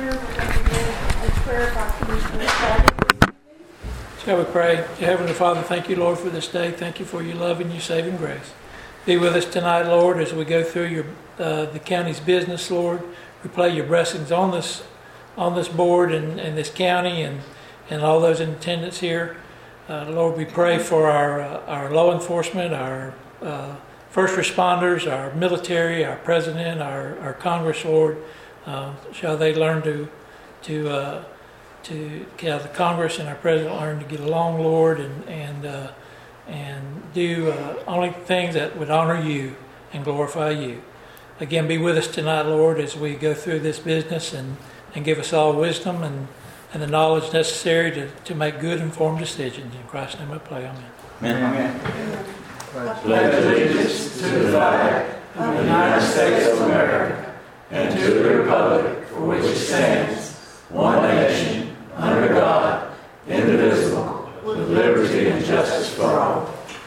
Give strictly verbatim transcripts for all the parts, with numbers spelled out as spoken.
here, we're going to begin a prayer by Commissioner Saget. Shall we pray? Dear Heavenly Father, thank you, Lord, for this day. Thank you for your love and your saving grace. Be with us tonight, Lord, as we go through your uh, the county's business, Lord. We pray your blessings on this on this board and, and this county and, and all those in attendance here. Uh, Lord, we pray for our uh, our law enforcement, our uh, first responders, our military, our president, our, our Congress, Lord. Uh, shall they learn to to uh, to have the Congress and our president learn to get along, Lord, and and uh, and do uh, only things that would honor you and glorify you. Again, be with us tonight, Lord, as we go through this business, and, and give us all wisdom and, and the knowledge necessary to, to make good, informed decisions. In Christ's name I pray, amen. Amen. Amen. Pledge allegiance to the flag of the United States of America and to the republic for which it stands, one nation, under God, indivisible, with liberty and justice for all.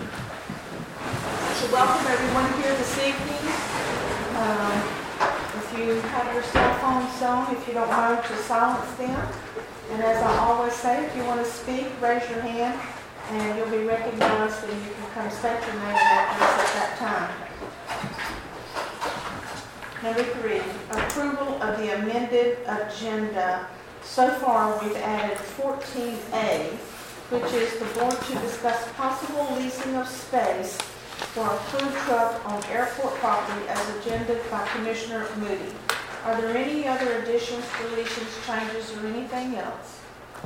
So welcome everyone here this evening. Um, if you have your cell phones on, if you don't mind, to silence them. And as I always say, if you want to speak, raise your hand, and you'll be recognized, and you can come state your name and address at that time. Number three, approval of the amended agenda. So far, we've added fourteen A, which is the board to discuss possible leasing of space for a food truck on airport property as agendaed by Commissioner Moody. Are there any other additions, deletions, changes, or anything else?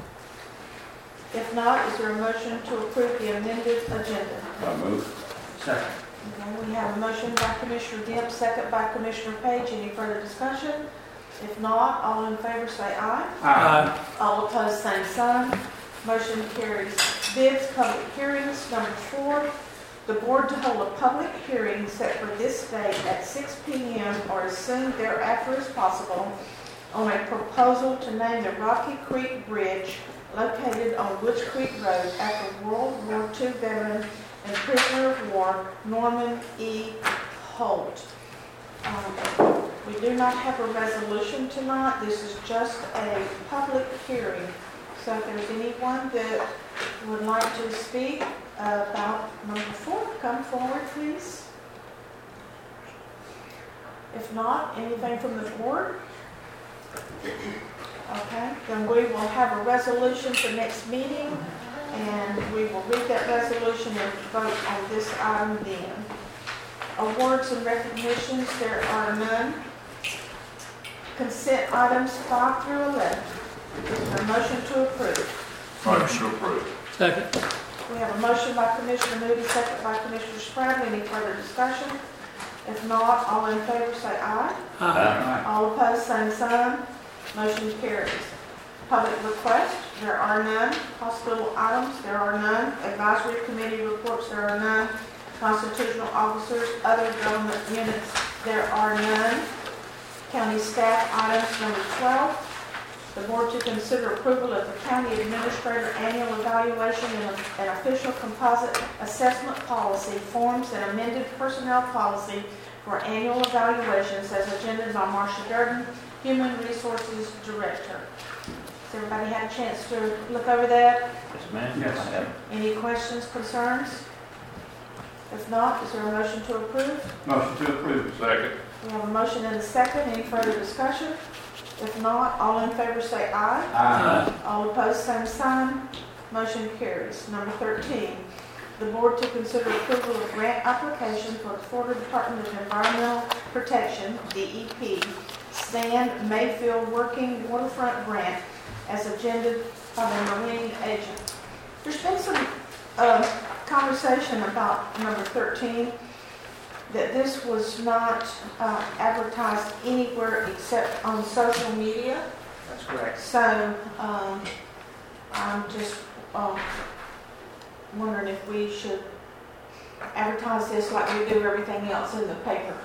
If not, is there a motion to approve the amended agenda? I move. Second. Okay, we have a motion by Commissioner Demp, second by Commissioner Page. Any further discussion? If not, all in favor say aye. Aye. All opposed, same sign. Motion carries. Bids, public hearings, number four. The board to hold a public hearing set for this date at six p.m. or as soon thereafter as possible on a proposal to name the Rocky Creek Bridge located on Woods Creek Road after World War Two veteran and prisoner of war Norman E. Holt. Um, we do not have a resolution tonight. This is just a public hearing. So if there's anyone that would like to speak uh, about number four, come forward, please. If not, anything from the board? Okay, then we will have a resolution for next meeting, and we will read that resolution and vote on this item then. Awards and recognitions, there are none. Consent items five through eleven. Is there a motion to approve? Motion to approve. Second. We have a motion by Commissioner Moody, second by Commissioner Spratt. Any further discussion? If not, all in favor say aye. Aye. All opposed, same sign. Motion carries. Public request, there are none. Hospital items, there are none. Advisory committee reports, there are none. Constitutional officers, other government units, there are none. County staff items, number twelve. The board to consider approval of the county administrator annual evaluation and an official composite assessment policy forms and amended personnel policy for annual evaluations as agendaed by Marcia Durden, Human Resources Director. Has everybody had a chance to look over that? Yes, ma'am. Yes, I have. Any questions, concerns? If not, is there a motion to approve? Motion to approve. Second. We have a motion and a second. Any further discussion? If not, all in favor say aye. Aye. All opposed, same sign. Motion carries. Number thirteen, the board to consider approval of grant application for the Florida Department of Environmental Protection, D E P, Stand Mayfield Working Waterfront Grant as agendaed by the Marine Agent. There's been some uh, conversation about number thirteen, that this was not uh, advertised anywhere except on social media. That's correct. So um, I'm just uh, wondering if we should advertise this like we do everything else in the paper.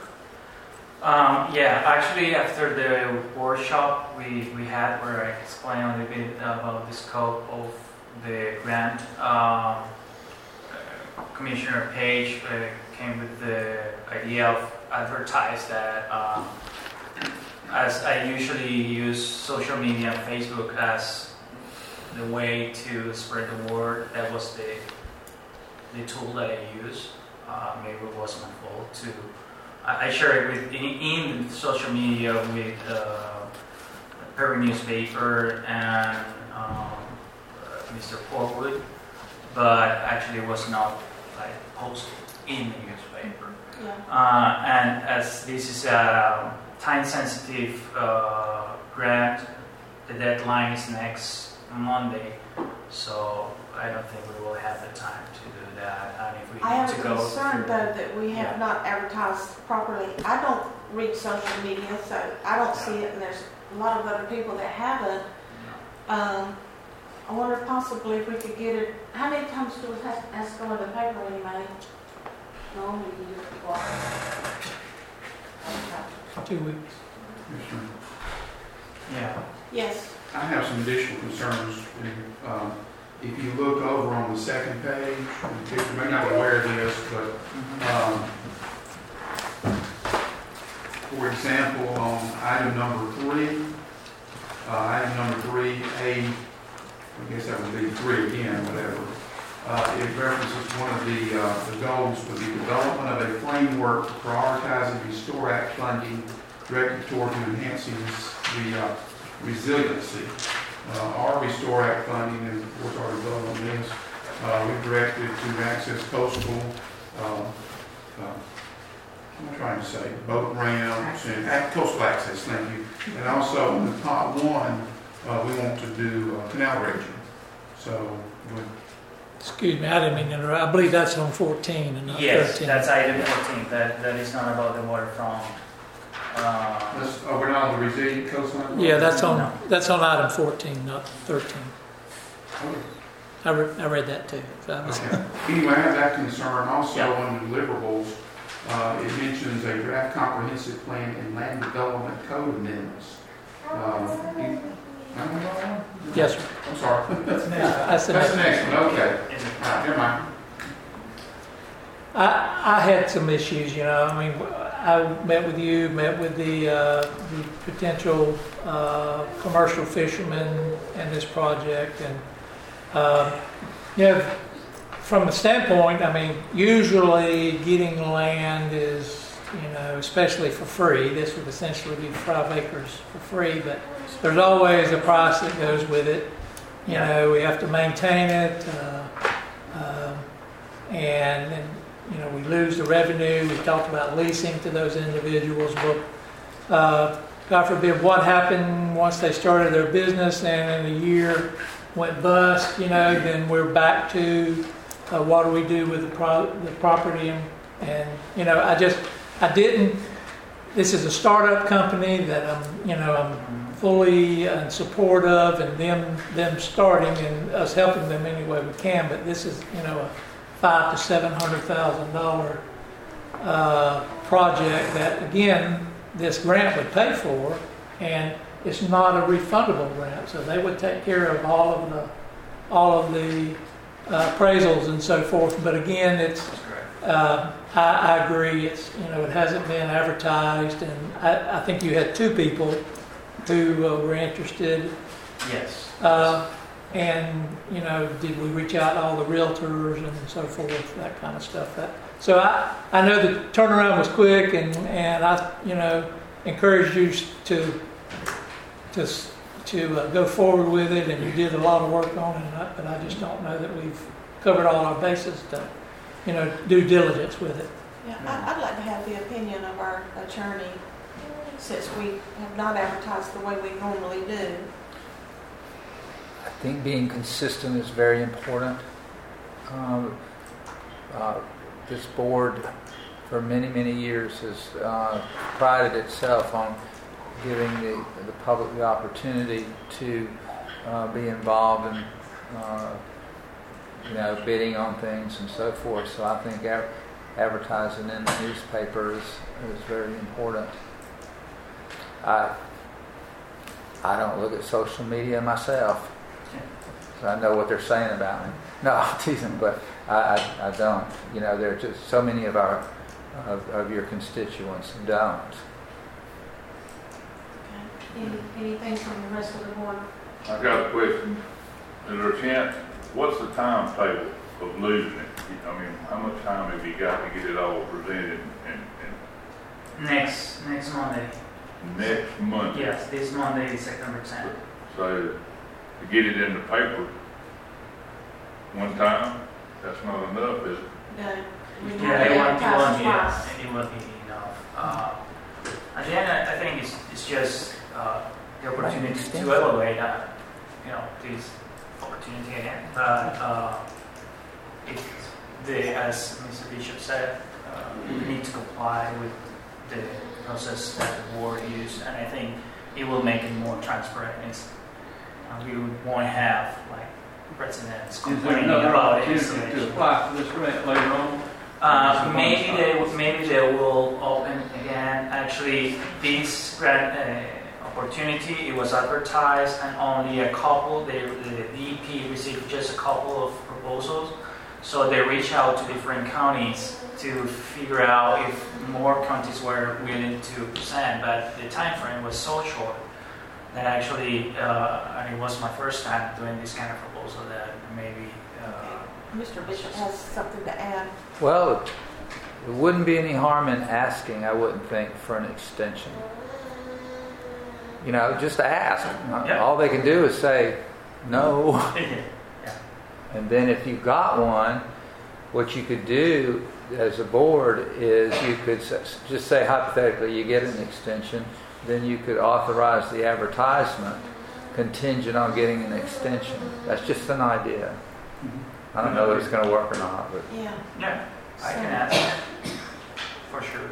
Um, yeah, actually after the workshop we, we had where I explained a little bit about the scope of the grant, um, Commissioner Page uh, came with the idea of advertise that um, as I usually use social media and Facebook as the way to spread the word. That was the the tool that I used. Uh, maybe it was my fault to. I, I share it with in, in social media with uh, Perry newspaper and um, uh, Mister Portwood, but actually it was not like posted in the newspaper. Yeah. Uh, and as this is a time-sensitive uh, grant, the deadline is next Monday, so I don't think we will have the time to do that. And if we I need have to a go concern through- though that we have Yeah. not advertised properly. I don't read social media, so I don't see it, and there's a lot of other people that haven't. Um, I wonder if possibly if we could get it, how many times do it have, has to go in the paper anyway? Normally you do it twice. Two weeks. Commissioner, Yeah. Yes, I have some additional concerns. Um, If you look over on the second page, and you may not be aware of this, but um, for example, on item number three, uh, item number three, A, I guess that would be three again, whatever. Uh, it references one of the, uh, the goals for the development of a framework for prioritizing Restore Act funding directed toward enhancing the uh, resiliency. Uh, our Restore Act funding, and of course our development is, uh, we directed to access coastal, uh, uh, I'm trying to say, boat ramps and uh, coastal access, thank you. And also in the top one, uh, we want to do uh, canal dredging. So, we Excuse me, I didn't mean to interrupt. I believe that's on fourteen and not Yes, thirteen. that's item fourteen. That that is not about the waterfront. Uh, Let's, oh, we're not on the resilient coastline? Yeah, that's on No. that's on item fourteen, not thirteen. I, re- I read that too. So I was- Okay. Anyway, I have that concern. Also, Yeah. on the deliverables, uh, it mentions a draft comprehensive plan and land development code amendments. Um, you- am I wrong? Yes, sir. I'm sorry. That's the That's the next. next one, okay. is it- All right, never mind. I, I had some issues, you know. I mean, I met with you, met with the, uh, the potential uh, commercial fishermen in this project, and uh, you know, from the standpoint, I mean, usually getting land is, you know, especially for free. This would essentially be five acres for free, but there's always a price that goes with it. You know, we have to maintain it, uh, uh, and, and you know, we lose the revenue. We talked about leasing to those individuals, but uh, God forbid what happened once they started their business and in a year went bust, you know, then we're back to uh, what do we do with the, pro- the property, and, and, you know, I just, I didn't, this is a startup company that I'm, you know, I'm fully in support of, and them, them starting and us helping them any way we can, but this is, you know, a five to seven hundred thousand dollar uh, project that, again, this grant would pay for, and it's not a refundable grant, so they would take care of all of the all of the uh, appraisals and so forth. But again, it's That's correct. uh, I, I agree. It's, you know, it hasn't been advertised, and I, I think you had two people who uh, were interested. Yes. Uh, And, you know, did we reach out to all the realtors and so forth, that kind of stuff. That, so I, I know the turnaround was quick, and, and I, you know, encouraged you to to to uh, go forward with it, and you did a lot of work on it, but I just don't know that we've covered all our bases to, you know, due diligence with it. yeah, I- I'd like to have the opinion of our attorney, since we have not advertised the way we normally do. I think being consistent is very important. Um, uh, this board, for many, many years, has uh, prided itself on giving the, the public the opportunity to uh, be involved in, uh, you know, bidding on things and so forth. So I think a- advertising in the newspaper is, is very important. I I don't look at social media myself. So I know what they're saying about me. No, I'm teasing, but I, I, I don't. You know, there are just so many of our of, of your constituents who don't. Any, anything from the rest of the board? I got a question. Is there a chance, what's the timetable of losing it? I mean, how much time have you got to get it all presented and, Next next Monday. and next month? Yes, this Monday is September tenth. So to get it in the paper one time, that's not enough, is it? No. we Yeah, have it to won't, it advertise won't be, twice. it won't be enough. Uh, again, I I think it's, it's just uh, the opportunity to evaluate, uh, you know, this opportunity again. But uh, it, the, as Mister Bishop said, uh, we need to comply with the process that the board used, and I think it will make it more transparent. It's, uh, we won't have like residents Is there complaining another about it. opportunity to apply for this grant later on? Uh, maybe they will- maybe they will open again. Actually, this grant uh, opportunity, it was advertised, and only a couple. They, the D E P received just a couple of proposals, so they reached out to different counties to figure out if more counties were willing to present. But the time frame was so short that actually, uh, and it was my first time doing this kind of proposal, that maybe. Uh, Mister Bishop has something to add. Well, it wouldn't be any harm in asking, I wouldn't think, for an extension. You know, just ask. Yeah. All they can do is say no. yeah. And then if you got one, what you could do as a board is you could s- just say hypothetically you get an extension, then you could authorize the advertisement contingent on getting an extension. That's just an idea. I don't know if it's going to work or not, but Yeah. Yeah, I can ask for sure.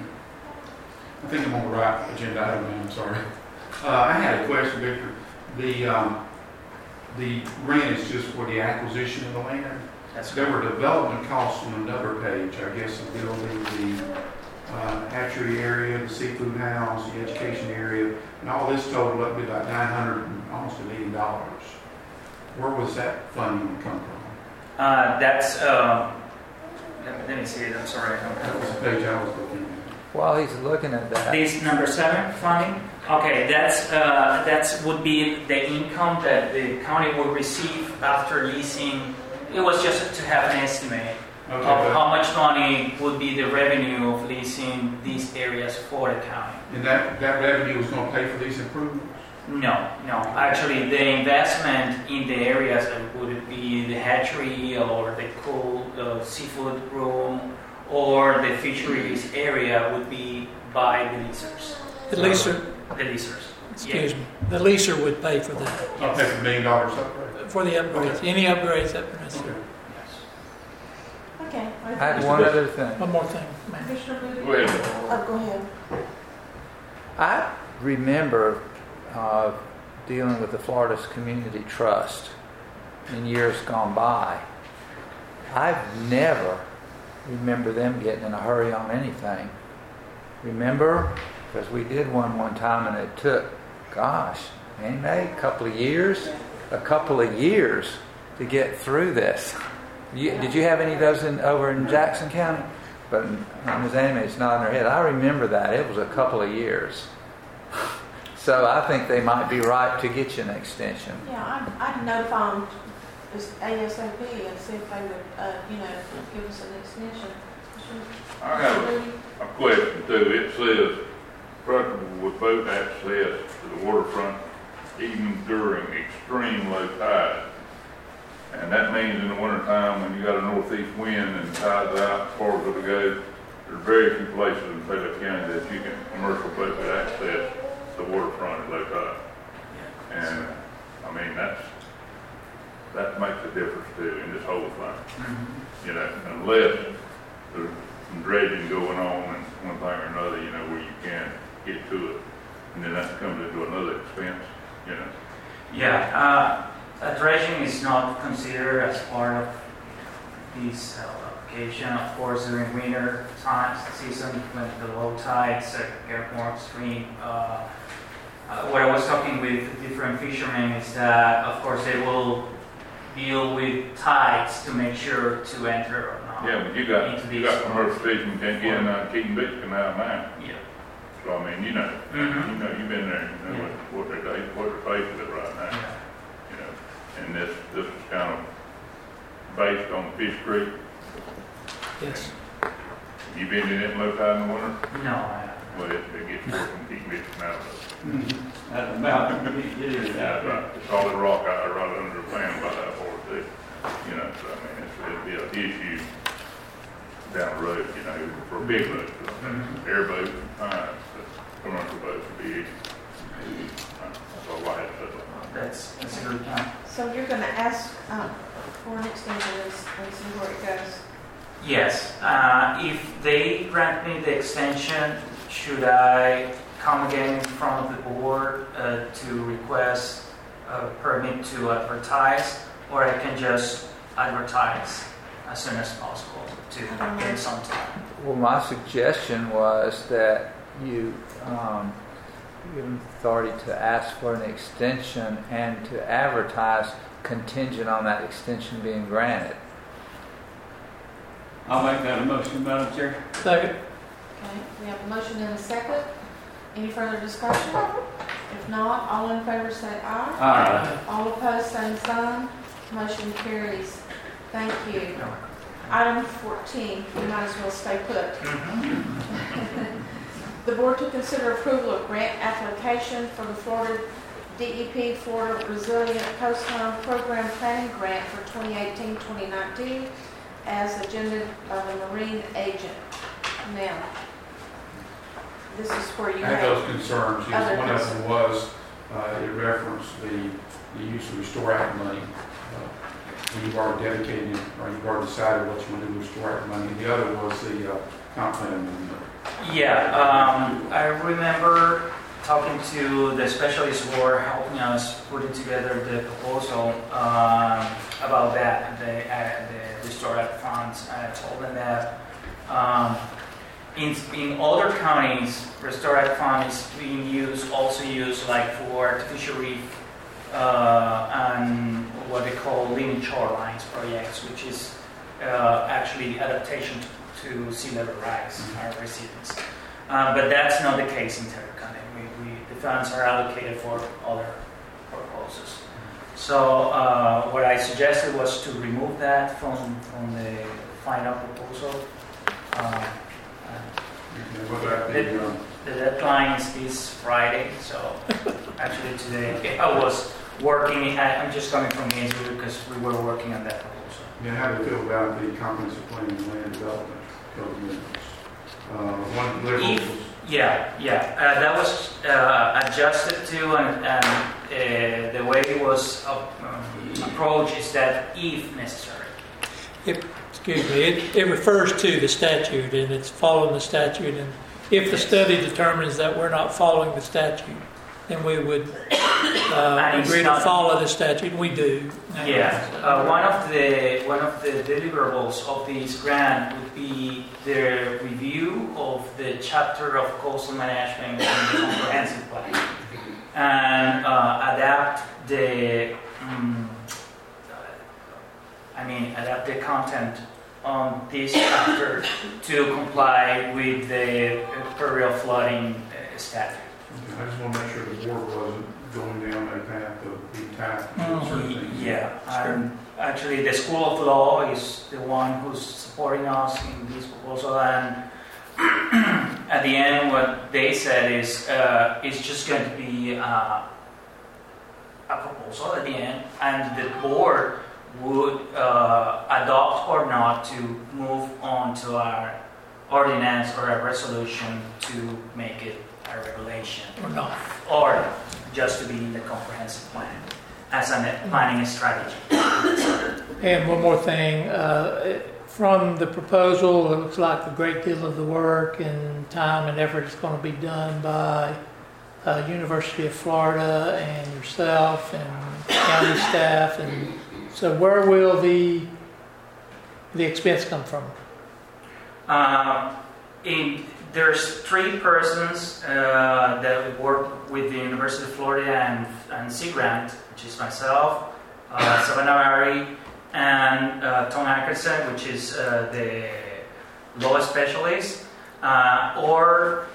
I think I'm on the right agenda item, I'm sorry. Uh, I had a question, Victor. The, um, the grant is just for the acquisition of the land. That's There good. were development costs on another page, I guess, of building the uh, hatchery area, the seafood house, the education area, and all this totaled up to be about nine hundred and almost a million dollars. Where was that funding come from? Uh, that's, uh, let me, let me see it, I'm sorry. I don't That was have the page I was looking at. while he's looking at that, This number seven funding, okay, that's, uh, that's would be the income that the county will receive after leasing. It was just to have an estimate Okay, of but- how much money would be the revenue of leasing these areas for the county. and that, that revenue was going to pay for these improvements? No, no. Actually, the investment in the areas that would be the hatchery or the cool uh, seafood room or the fisheries area would be by the leasers. The leaser, The leasers. excuse me, the leaser would pay for that, I'll pay for a million dollars upgrade. for the upgrades, any upgrades that are necessary. Yes. Okay. I had one other thing. One more thing, ma'am. Commissioner Booty? Go ahead. Oh, go ahead. I remember uh, dealing with the Florida Community Trust in years gone by. I've never remember them getting in a hurry on anything. Remember? Because we did one one time and it took, gosh, ain't they, a couple of years? A couple of years to get through this. You, did you have any of those in, over in Jackson County? But Miz Animate's nodding her head. I remember that. It was a couple of years. So I think they might be right to get you an extension. Yeah, I'd, I'd notify them ASAP and see if they would, uh, you know, give us an extension. I have a question too. It says, preferable with boat access to the waterfront even during extreme low tide. And that means in the wintertime when you got a northeast wind and the tide's out as far as it'll go, there's very few places in Payette County that you can commercial boat access the waterfront at low tide. And I mean, that's, that makes a difference too in this whole thing. Mm-hmm. You know, unless there's some dredging going on and one thing or another, you know, where you can get to it. And then that comes into another expense, you know. Yeah, uh, dredging is not considered as part of this uh, application. Of course, during winter times, season, when the low tides uh, get more extreme. Uh, uh, what I was talking with different fishermen is that, of course, they will deal with tides to make sure to enter or not. Yeah, but you got, into you these- got commercial fishing, you can't get in uh, Keaton Beach Canal now. Yeah. So, I mean, you know, Mhm. you know, you've been there, you know what, what they're, what they're faced with right now, Yeah. you know. And this, this is kind of based on Fish Creek. Yes. You been in it low tide in the winter? No, I Well, it, it gets worse when you get out of it. At the mountain, you get it Yeah, out right. The solid rock out there right under the fan by that board too. You know, so I mean, it's, it'd be an issue down the road, you know, for a big boat. Mhm. Airboat, fine, but commercial boats would be, that's all I had to say. That's, that's a good point. So you're gonna ask, um, for an extension and s- and see where it goes? Yes, uh, if they grant me the extension, should I come again in front of the board uh, to request a permit to advertise, or I can just advertise as soon as possible to get some time? Well, my suggestion was that you um, give them authority to ask for an extension and to advertise contingent on that extension being granted. I'll make that a motion, Madam Chair. Second. Okay, we have a motion and a second. Any further discussion? If not, all in favor say aye. Aye. All opposed, same sign. Motion carries. Thank you. Item fourteen, you might as well stay put. Mhm. The board to consider approval of grant application for the Florida D E P Florida Resilient Coastline Program Planning Grant for twenty eighteen twenty nineteen as agenda of a marine agent. Now, this is where you I had have, those concerns. Yes, Other one of concerns. them was, uh, it referenced the, the use of Restore Act money. Uh, when you've already dedicated, or you've already decided what you want to do with Restore Act money. The other was the uh, comp plan amendment. Yeah, um, I remember talking to the specialists who were helping us putting together the proposal um, about that, the, uh, the Restore Act funds. I told them that um, in, in other counties, Restore Act fund is being used, also used like for artificial reef uh, and what they call living shorelines projects, which is uh, actually adaptation to, to sea level rise, our residents. Uh, but that's not the case in Terra County. We, we, the funds are allocated for other purposes. So uh, what I suggested was to remove that from, from the final proposal. Uh, And what about the, um, the deadline is this Friday, so actually today I was working. I, I'm just coming from Gainesville because we were working on that proposal. yeah, how do you feel about the comprehensive plan and land development code amendments? Uh, one liberal If- was, Yeah, yeah, uh, that was uh, adjusted to, and, and uh, the way it was uh, um, approached is that if necessary. Excuse me, it, it refers to the statute, and it's following the statute, and if the study determines that we're not following the statute, then we would uh, And it's agree to not- follow the statute, and we do. Yeah, uh, one of the one of the deliverables of this grant would be the review of the chapter of coastal management in the comprehensive plan, and uh, adapt the, um, I mean, adapt the content on this chapter to comply with the peril flooding uh, statute. I just want to make sure the board wasn't going down a path of being tapped on certain things. Yeah, and actually the School of Law is the one who's supporting us in this proposal, and at the end what they said is uh, it's just going to be uh, a proposal at the end, and the board would uh, adopt or not to move on to our ordinance or a resolution to make it a regulation Or not. or just to be in the comprehensive plan as a planning strategy. And one more thing, uh, from the proposal, it looks like a great deal of the work and time and effort is going to be done by uh, University of Florida and yourself and county staff. And so where will the the expense come from? Um, in, there's three persons uh, that work with the University of Florida and, and Sea Grant, which is myself, uh, Savannah Mary, and uh, Tom Atkinson, which is uh, the law specialist, uh, or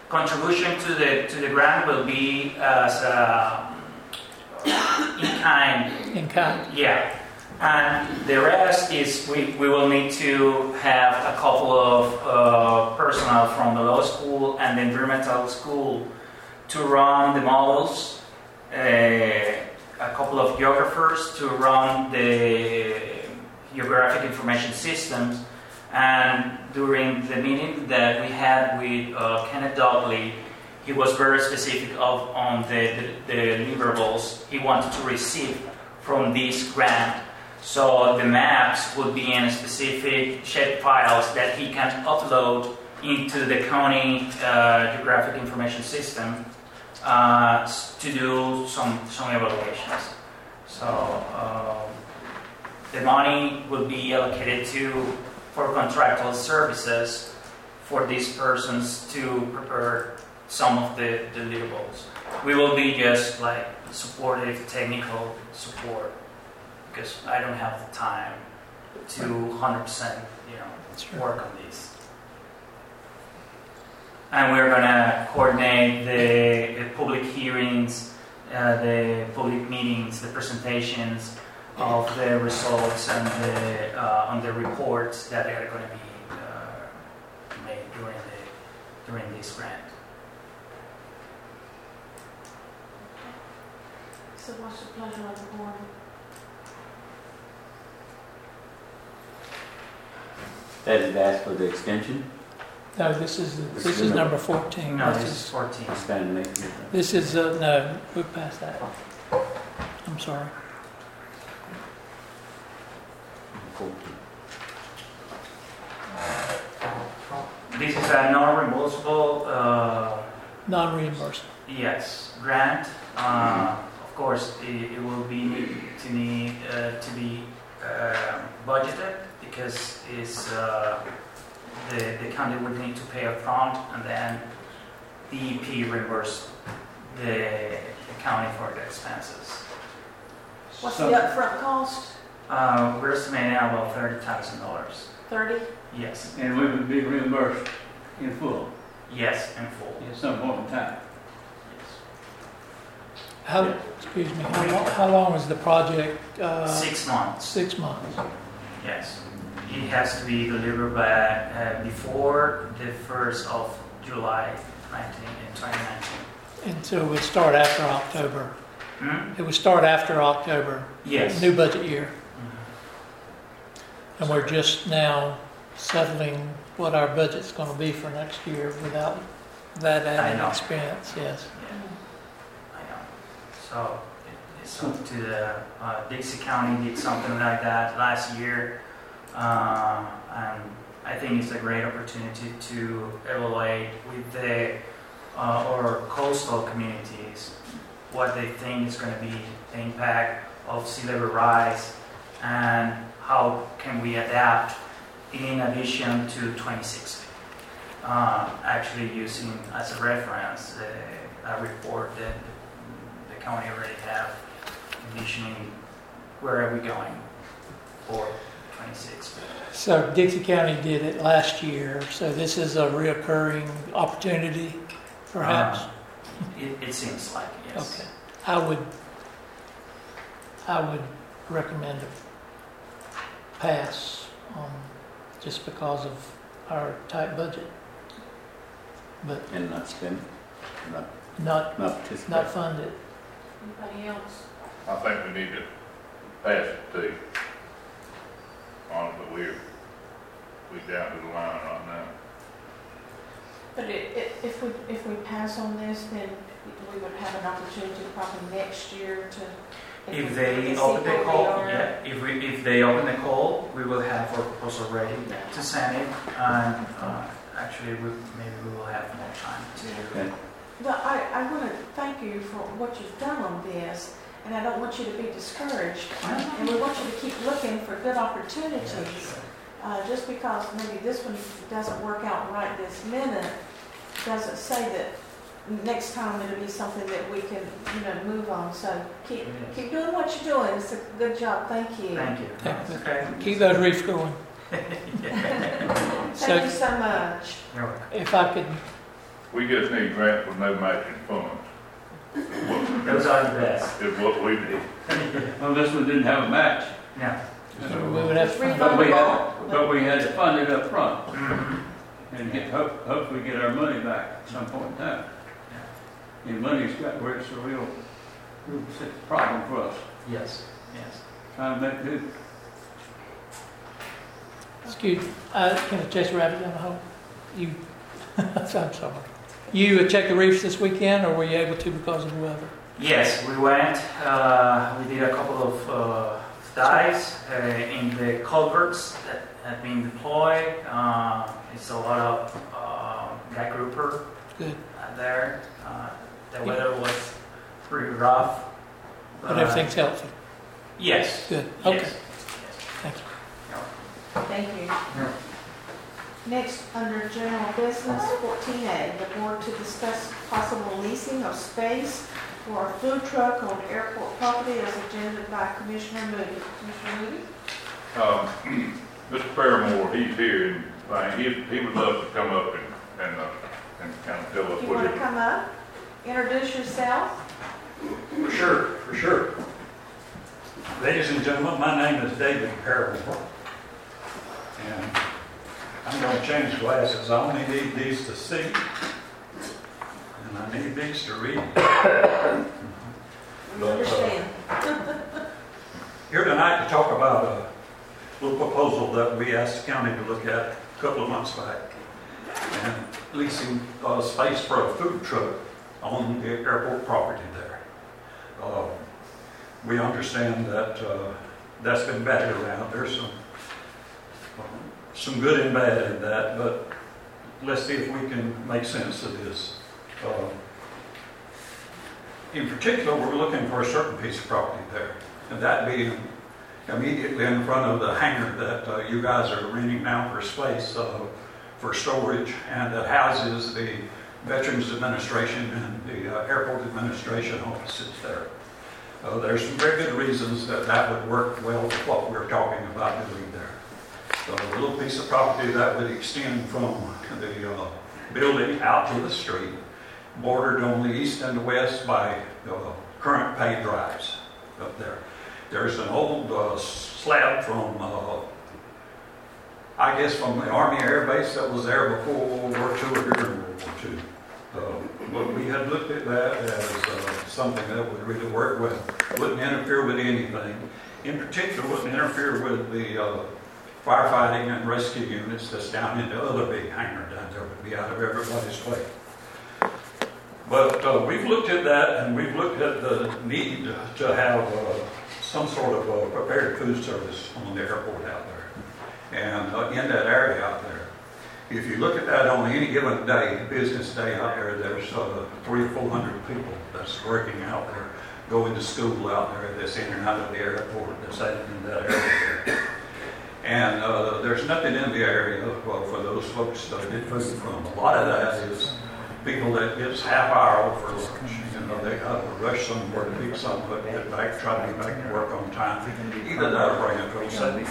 contribution to the to the grant will be as uh, in kind. In kind. Yeah. And the rest is we, we will need to have a couple of uh, personnel from the law school and the environmental school to run the models, uh, a couple of geographers to run the geographic information systems. And during the meeting that we had with uh, Kenneth Dudley, he was very specific of on the, the, the deliverables he wanted to receive from this grant. So the maps would be in specific shape files that he can upload into the county uh, geographic information system uh, to do some, some evaluations. So uh, the money will be allocated to for contractual services for these persons to prepare some of the deliverables. We will be just like supportive technical support, because I don't have the time to one hundred percent, you know, work on these. And we're going to coordinate the, the public hearings, uh, the public meetings, the presentations of the results and the uh, on the reports that are going to be uh, made during the during this grant. So what's the pleasure of the board? That is asked for the extension. No, this is This this is is the number fourteen. No, This this is is fourteen. It's kind of making it. this is uh, no, we passed that. I'm sorry. fourteen. This is a non-reimbursable, uh, Non-reimbursable. yes, grant. Uh, of course, it, it will be need to need uh, to be uh, budgeted, because it's uh, the the county would need to pay up front, and then the E P reimburse the, the county for the expenses. What's So- the upfront cost? Uh, we're estimating about thirty thousand dollars. Thirty? Yes, And we would be reimbursed in full yes, in full. at some point in time. Yes. How, excuse me, how long, how long is the project? Uh, Six months. Six months. Yes, it has to be delivered by uh, before the first of July, nineteen in twenty nineteen. And so it would start after October. Hmm? It would start after October, Yes. new budget year. Mhm. And we're just now settling what our budget's going to be for next year without that I added know. expense, yes. Yeah, I know. So it- it's up to the uh, Dixie County did something like that last year, uh, and I think it's a great opportunity to evaluate with the uh, or coastal communities what they think is going to be the impact of sea level rise, and how can we adapt in addition to twenty sixty. Uh, actually using as a reference uh, a report that the county already have envisioning where are we going for twenty sixty. So Dixie County did it last year, so this is a reoccurring opportunity, perhaps? Uh, it, it seems like, yes. Okay. I would, I would recommend a pass, um, just because of our tight budget, but And not spend, not, not, not participate. not fund it. Anybody else? I think we need to pass it too. On, but we're, we down to the line right now. But it, it, if we, if we pass on this, then we would have an opportunity probably next year to. If we they see open the where we call, are. yeah, if we, if they open the call, we will have our proposal ready to send it, and uh, actually, we, maybe we will have more time to. Okay. But I, I want to thank you for what you've done on this, and I don't want you to be discouraged. And we want you to keep looking for good opportunities. Uh, just because maybe this one doesn't work out right this minute, doesn't say that next time it'll be something that we can, you know, move on. So keep keep doing what you're doing. It's a good job. Thank you. Thank you. Thank you. Okay. Keep those reefs going. Yeah. Thank you so much. You're welcome. If I could we just need grants with no matching funds. Those are the best. Is what we did. Well, this one didn't have a match, Yeah. So we would have to find but we Refundable. had, but we had to fund it up front Mhm. and get, hope, hopefully get our money back at some point in time. And money's got where it's a real, real problem for us, Yes, yes. trying to make do. Excuse, uh, can I chase a rabbit down the hole? You, I'm sorry. You uh, checked the reefs this weekend, or were you able to because of the weather? Yes, we went. Uh, we did a couple of uh, dives uh, in the culverts that have been deployed. Uh, it's a lot of uh, guy grouper Good. uh, there. Uh, the weather was pretty rough. But everything's healthy. Yes. Good. Okay. Yes. Thank you. Thank you. Next, under general business, fourteen A, the board to discuss possible leasing of space for a food truck on airport property as agendaed by Commissioner Moody. Commissioner Moody? Um, Mister Paramore, he's here, and uh, he, he would love to come up and, and, uh, and kind of tell us You what want to he... come up, introduce yourself? For sure, for sure. Ladies and gentlemen, my name is David Paramore. And I'm going to change glasses. I only need these to see. And I need these to read. We understand. Here tonight to talk about a little proposal that we asked the county to look at a couple of months back. And leasing uh, space for a food truck on the airport property there. Uh, we understand that uh, that's been batted around. There's some uh, some good and bad in that, but let's see if we can make sense of this. Uh, in particular, we're looking for a certain piece of property there, and that being immediately in front of the hangar that uh, you guys are renting now for space uh, for storage, and that houses the Veterans Administration and the uh, Airport Administration offices there. Uh, there's some very good reasons that that would work well with what we're talking about doing there. So a little piece of property that would extend from the uh, building out to the street, bordered on the east and the west by the uh, current paved drives up there. There's an old uh, slab from, uh, I guess from the Army Air Base that was there before World War Two or during World War Two. Uh, but we had looked at that as uh, something that would really work well. Wouldn't interfere with anything. In particular, wouldn't interfere with the uh, firefighting and rescue units that's down in the other big hangar down there. Would be out of everybody's way. But uh, we've looked at that, and we've looked at the need to have uh, some sort of uh, prepared food service on the airport out there, and uh, in that area out there. If you look at that on any given day, business day out there, there's uh, three or four hundred people that's working out there, going to school out there, that's in and out of the airport, that's out in that area there. And uh, there's nothing in the area well, for those folks to get food from. A lot of that is people that gets half hour off for lunch. You know, they got to rush somewhere to pick something up, get back, try to get back to work on time. Either that or bring it to a sandwich.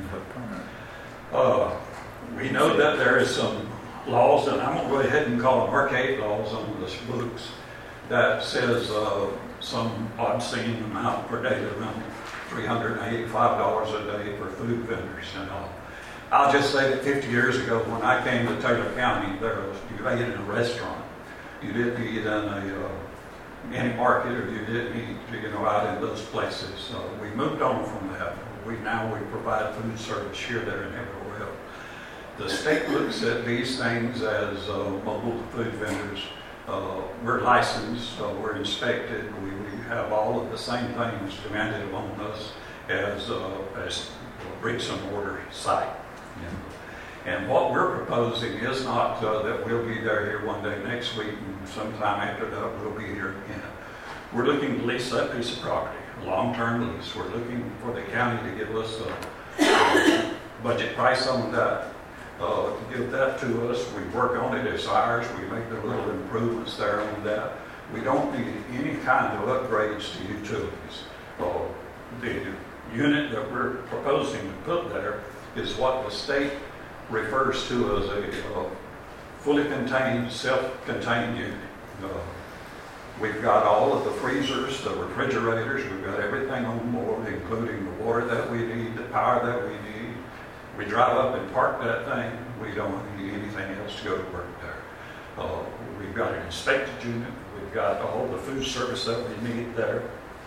Uh, we know that there is some laws, and I'm going to go ahead and call them archaic laws on the books, that says uh, some obscene amount per day, around three hundred eighty-five dollars a day for food vendors and all. I'll just say that fifty years ago when I came to Taylor County, there was, you ate in a restaurant. You didn't eat in a uh, any market, or you didn't eat, you know, out in those places. So we moved on from that. We now we provide food service here, there, and everywhere else. The state looks at these things as uh, mobile food vendors. Uh, we're licensed, uh, we're inspected, we, we have all of the same things demanded upon us as uh, as a bricks and mortar site. Yeah. And what we're proposing is not uh, that we'll be there here one day next week, and sometime after that we'll be here again. We're looking to lease that piece of property, a long-term lease. We're looking for the county to give us a, a budget price on that. Uh, to give that to us, we work on it, it's ours, we make the little improvements there on that. We don't need any kind of upgrades to utilities. Uh, the unit that we're proposing to put there is what the state refers to as a uh, fully contained, self-contained unit. Uh, we've got all of the freezers, the refrigerators, we've got everything on board, including the water that we need, the power that we need. We drive up and park that thing. We don't need anything else to go to work there. Uh, we've got an inspected unit. We've got all the food service that we need there.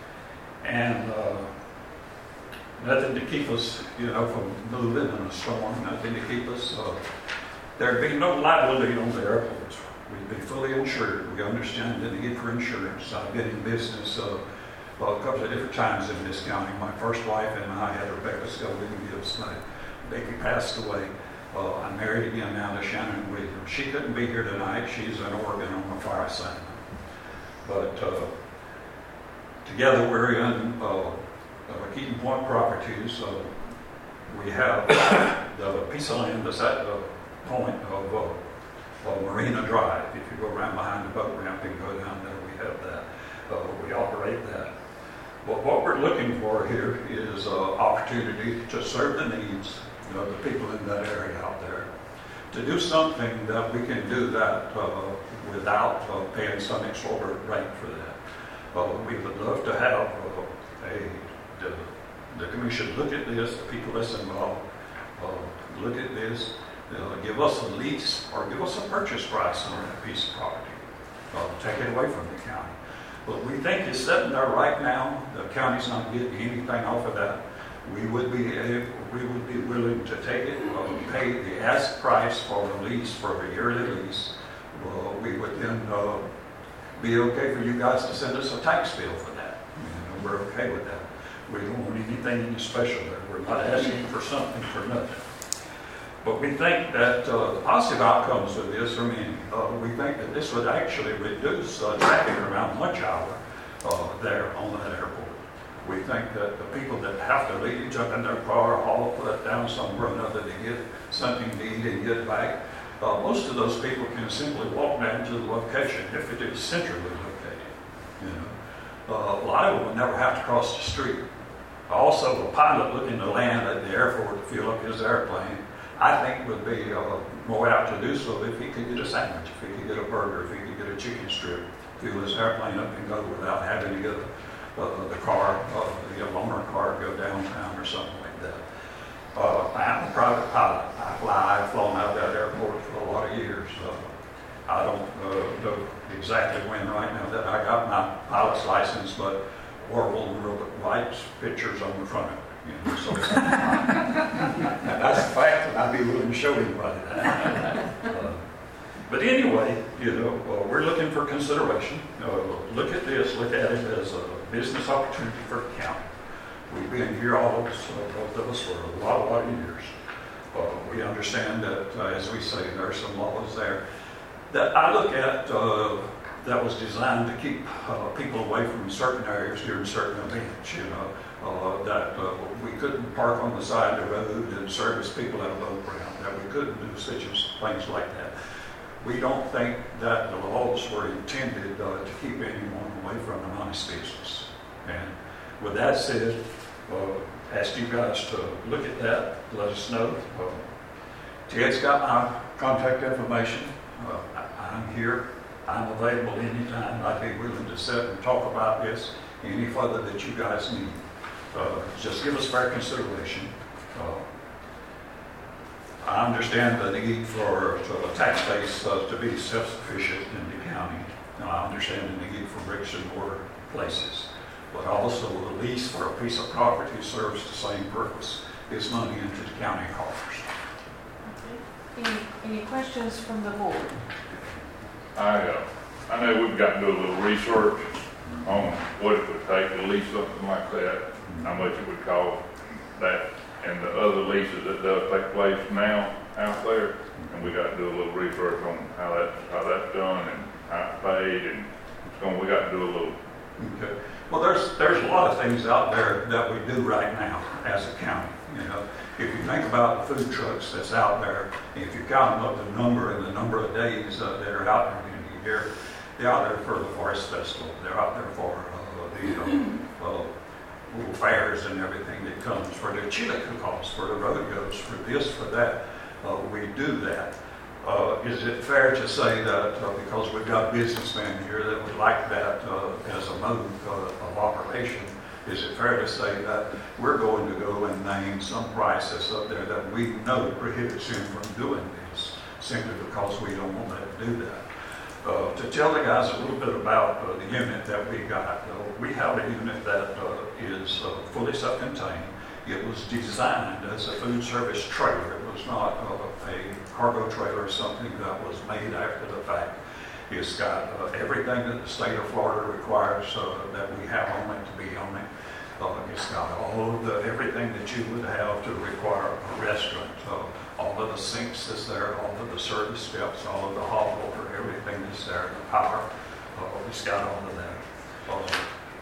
And uh, nothing to keep us, you know, from moving in a storm, nothing to keep us. Uh, there'd be no liability on the airports. We'd be fully insured. We understand the need for insurance. I've been in business uh, well, a couple of different times in this county. My first wife and I had Rebecca Scully Gibbs. My baby passed away. Uh, I'm married again now to Shannon Williams. She couldn't be here tonight. She's in Oregon on a fire assignment. But uh, together we're in uh, uh, Keaton Point Properties. Uh, we have the piece of land that's at the point of uh, uh, Marina Drive. If you go around behind the boat ramp and go down there, we have that. Uh, we operate that. But what we're looking for here is uh, opportunity to serve the needs of the people in that area out there. To do something that we can do that uh, without uh, paying some exorbitant rate for that. Uh, we would love to have uh, a, the, the commission look at this, the people that's involved, uh, look at this, uh, give us a lease or give us a purchase price on that piece of property. Uh, take it away from the county. But we think it's sitting there right now. The county's not getting anything off of that. We would be able, we would be willing to take it, uh, pay the ask price for the lease, for a yearly lease. Uh, we would then uh, be okay for you guys to send us a tax bill for that. You know, we're okay with that. We don't want anything any special there. We're not asking for something for nothing. But we think that uh, the positive outcomes of this are many. Uh, we think that this would actually reduce uh, traffic around lunch hour uh, there on that airport. We think that the people that have to leave, jump in their car, haul a foot down somewhere or another to get something to eat and get back, uh, most of those people can simply walk down to the location if it is centrally located. You know, uh, a lot of them would never have to cross the street. Also, a pilot looking to land at the airport to fuel up his airplane, I think would be uh, more apt to do so if he could get a sandwich, if he could get a burger, if he could get a chicken strip, fuel his airplane up and go without having to get a Uh, the car, uh, the loaner car, go downtown or something like that. Uh, I'm a private pilot. I fly, I've flown out of that airport for a lot of years. Uh, I don't uh, know exactly when right now that I got my pilot's license, but Orville Wright's pictures on the front of it. You know, so that's a fact, and I'd be willing to show anybody that. Uh, But anyway, you know, uh, we're looking for consideration. Uh, look at this, look at it as a business opportunity for the county. We've been here, all of us, uh, both of us, for a lot, a lot of years. Uh, we understand that, uh, as we say, there are some laws there that I look at uh, that was designed to keep uh, people away from certain areas during certain events, you know, uh, that uh, we couldn't park on the side of the road and service people at a boat ramp, that we couldn't do such things like that. We don't think that the laws were intended uh, to keep anyone away from an honest business. And with that said, uh, ask you guys to look at that, let us know. Uh, Ted's got my contact information. Uh, I, I'm here. I'm available anytime. I'd be willing to sit and talk about this any further that you guys need. Uh, just give us fair consideration. Uh, I understand the need for a tax base uh, to be self-sufficient in the county. And I understand the need for bricks and mortar places. But also the lease for a piece of property serves the same purpose. It's money into the county coffers. Okay. Any, any questions from the board? I, uh, I know we've got to do a little research on what it would take to lease something like that, how much it would cost, that, and the other leases that does take place now out there, and we got to do a little research on how that how that's done and how it's paid, and it's going. We got to do a little. Okay. Well, there's there's a lot of things out there that we do right now as a county. You know, if you think about the food trucks that's out there, if you count up the number and the number of days uh, that are out there in the year, they're out there for the Forest Festival. They're out there for uh, the uh, uh, little fairs and everything that comes, for the chili cook-offs, for the rodeos, for this, for that. Uh, we do that. Uh, is it fair to say that uh, because we've got businessmen here that would like that uh, as a mode uh, of operation, is it fair to say that we're going to go and name some prices up there that we know prohibits him from doing this simply because we don't want to do that? Uh, to tell the guys a little bit about uh, the unit that we got, uh, we have a unit that uh, is uh, fully self-contained. It was designed as a food service trailer. It was not uh, a cargo trailer or something that was made after the fact. It's got uh, everything that the state of Florida requires uh, that we have on it to be on it. Uh, it's got all of the everything that you would have to require a restaurant. Uh, all of the sinks that's there, all of the service steps, all of the hot water, everything that's there, the power. Uh, it's got all of that. Uh,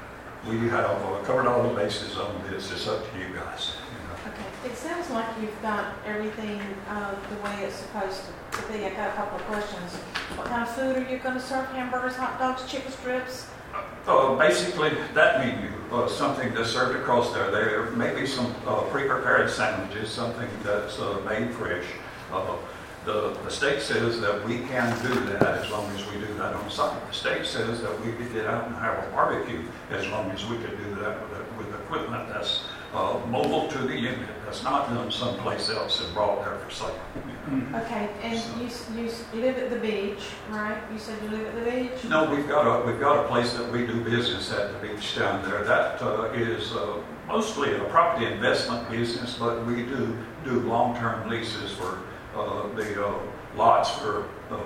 we have uh, covered all the bases on this. It's up to you guys. You know. Okay, it sounds like you've got everything uh, the way it's supposed to be. I got a couple of questions. What kind of food are you going to serve? Hamburgers, hot dogs, chicken strips? Uh, basically, that menu, uh, something that's served across there. There may be some uh, pre-prepared sandwiches, something that's uh, made fresh. Uh, the, the state says that we can do that as long as we do that on site. The state says that we could get out and have a barbecue as long as we could do that with, with equipment that's uh, mobile to the unit, that's not done someplace else and brought there for sale. Okay, and you, you you live at the beach, right? You said you live at the beach? No, we've got a we've got a place that we do business at the beach down there. That uh, is uh, mostly a property investment business, but we do do long-term leases for uh, the uh, lots for uh,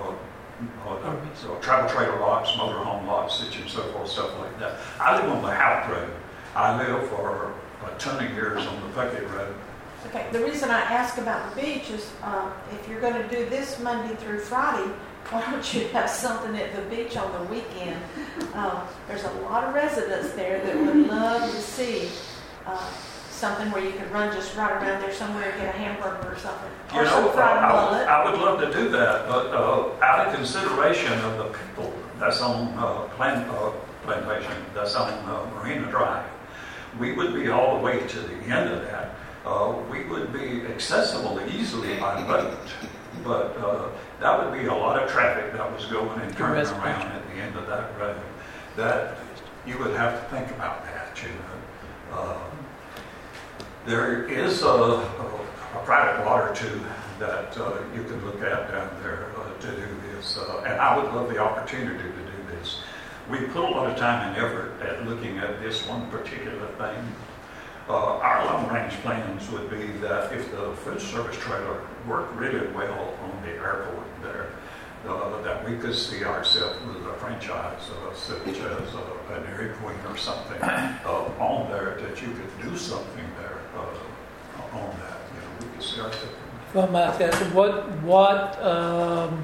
uh, so travel trailer lots, motorhome lots, such and so forth, stuff like that. I live on the Houck Road. I live for a ton of years on the Puckett Road. Okay, the reason I ask about the beach is uh, if you're going to do this Monday through Friday, why don't you have something at the beach on the weekend? Uh, there's a lot of residents there that would love to see uh, something where you could run just right around there somewhere and get a hamburger or something. You or know, some fried I, mullet. I would love to do that, but uh, out of consideration of the people that's on uh, plant, uh, Plantation, that's on uh, Marina Drive, we would be all the way to the end of that. Uh, we would be accessible easily by boat, but uh, that would be a lot of traffic that was going and turning around at the end of that road. That you would have to think about that, you know. Uh, there is a, a, a private water tube that uh, you could look at down there uh, to do this, uh, and I would love the opportunity to do this. We put a lot of time and effort at looking at this one particular thing. Uh, our long-range plans would be that if the food service trailer worked really well on the airport there, uh, that we could see ourselves with a franchise, uh, such as uh, a Dairy Queen or something, uh, on there, that you could do something there uh, on that. You know, we could see ourselves. If I might ask, what, what, um,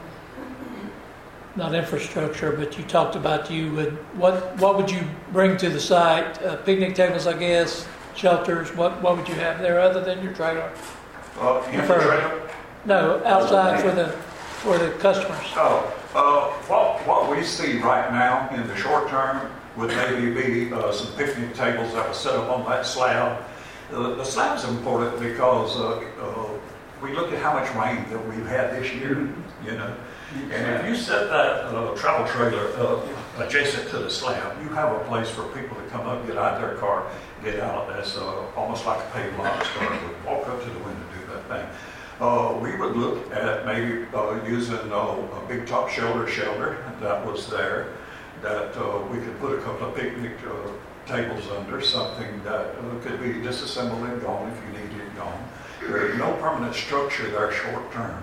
not infrastructure, but you talked about you would, what, what would you bring to the site? Uh, picnic tables, I guess. Shelters, what what would you have there other than your trailer? Uh, in the trailer? No, outside for the for the customers. Oh, uh, what what we see right now in the short term would maybe be uh, some picnic tables that were set up on that slab. Uh, the slab's important because uh, uh, we look at how much rain that we've had this year, you know. And if you set that uh, travel trailer uh, adjacent to the slab, you have a place for people to come up, get out of their car, get out. That's uh, almost like a paved lobster. We walk up to the window, do that thing. Uh, we would look at maybe uh, using uh, a big top shelter shelter that was there, that uh, we could put a couple of picnic uh, tables under, something that uh, could be disassembled and gone if you needed it gone. There's no permanent structure there short term.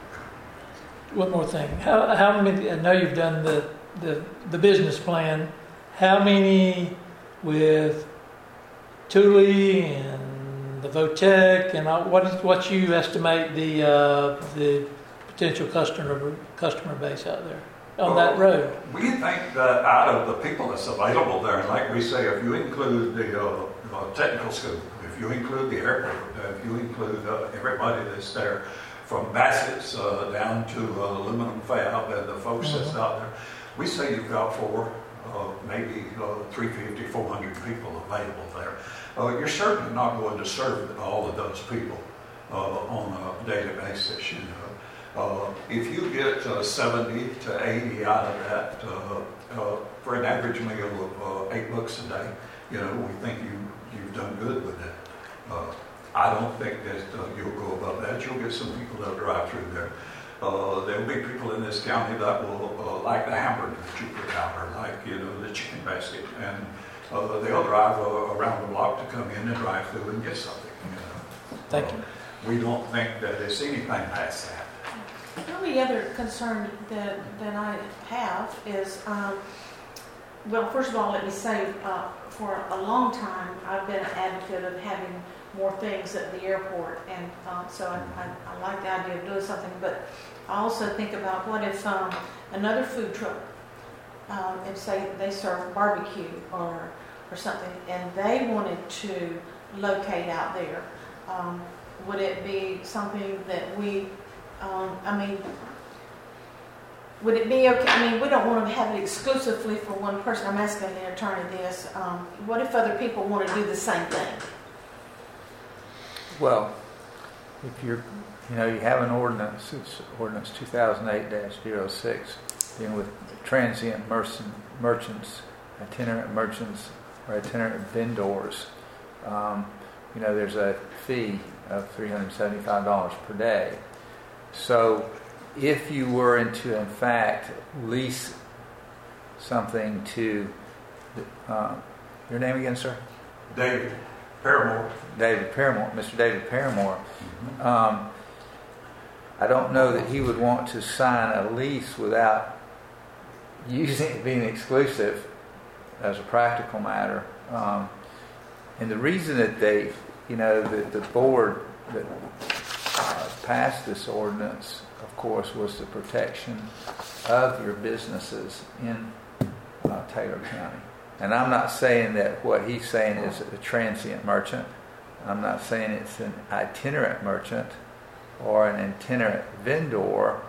One more thing. How how many? I know you've done the the, the business plan. How many with Thule and the Votech and all, what is what you estimate the uh, the potential customer customer base out there on that road? We think that out of the people that's available there, like we say, if you include the uh, uh, technical school, if you include the airport, if you include uh, everybody that's there, from Bassett's uh, down to uh, Aluminum Fab and the folks mm-hmm. that's out there, we say you've got four, uh, maybe uh, three fifty, four hundred people available there. Uh, you're certainly not going to serve all of those people uh, on a daily basis, you know. Uh, if you get uh, seventy to eighty out of that uh, uh, for an average meal of uh, eight bucks a day, you know, we think you, you've done good with that. Uh, I don't think that uh, you'll go above that. You'll get some people that'll drive through there. Uh, there'll be people in this county that will uh, like the hamburger that you put out, or like, you know, the chicken basket, and uh, they'll drive uh, around the block to come in and drive through and get something. You know? Thank uh, you. We don't think that it's anything past that. The only other concern that, that I have is, um, well, first of all, let me say, uh, for a long time, I've been an advocate of having more things at the airport, and uh, so I, I, I like the idea of doing something, but I also think about what if um, another food truck, um, if say they serve barbecue or or something, and they wanted to locate out there, um, would it be something that we, um, I mean, would it be okay? I mean, we don't want to have it exclusively for one person. I'm asking the attorney this. Um, what if other people want to do the same thing? Well, if you're, you know, you have an ordinance, it's ordinance two thousand eight dash zero six, dealing with transient merchant, merchants, itinerant merchants, or itinerant vendors. Um, you know, there's a fee of three hundred seventy-five dollars per day. So if you were to, in fact, lease something to, uh, your name again, sir? David Paramore. David Paramore, Mister David Paramore. Um, I don't know that he would want to sign a lease without using it being exclusive as a practical matter. Um, and the reason that they, you know, that the board that uh, passed this ordinance, of course, was the protection of your businesses in uh, Taylor County. And I'm not saying that what he's saying is a transient merchant. I'm not saying it's an itinerant merchant or an itinerant vendor.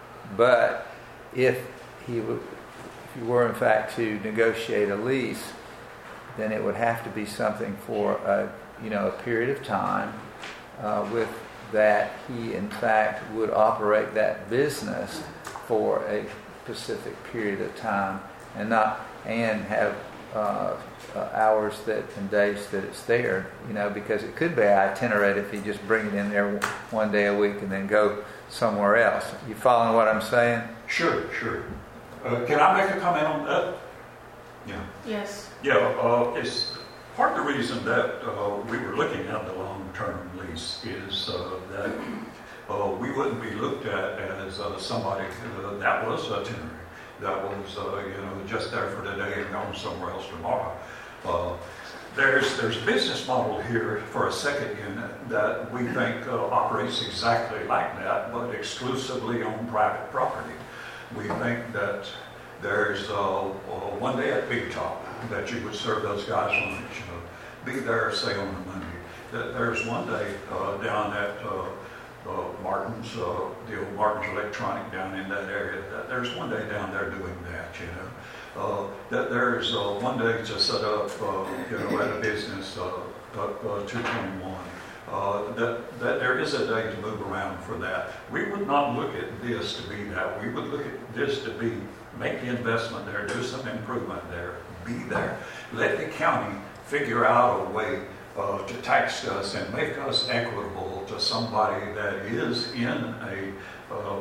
But if he would, if you were in fact to negotiate a lease, then it would have to be something for a, you know, a period of time uh, with that he in fact would operate that business for a specific period of time, and not and have uh, uh, hours that and days that it's there, you know, because it could be itinerant if you just bring it in there one day a week and then go somewhere else. You following what I'm saying? Sure, sure. Uh, can I make a comment on that? Yeah. Yes. Yeah, uh, it's part of the reason that uh, we were looking at the long-term lease is uh, that uh, we wouldn't be looked at as uh, somebody uh, that was itinerary, that was uh, you know, just there for the day and gone somewhere else tomorrow. Uh, there's there's a business model here for a second unit that we think uh, operates exactly like that, but exclusively on private property. We think that there's uh, one day at Big Top that you would serve those guys lunch, you know, be there, say, on a Monday. That there's one day uh, down at uh, uh, Martin's, uh, the old Martin's Electronic down in that area, that there's one day down there doing that, you know. Uh, that there's uh, one day to set up, uh, you know, at a business uh, up uh, two twenty-one. Uh, that, that there is a day to move around for that. We would not look at this to be that. We would look at this to be, make the investment there, do some improvement there, be there. Let the county figure out a way uh, to tax us and make us equitable to somebody that is in a, uh,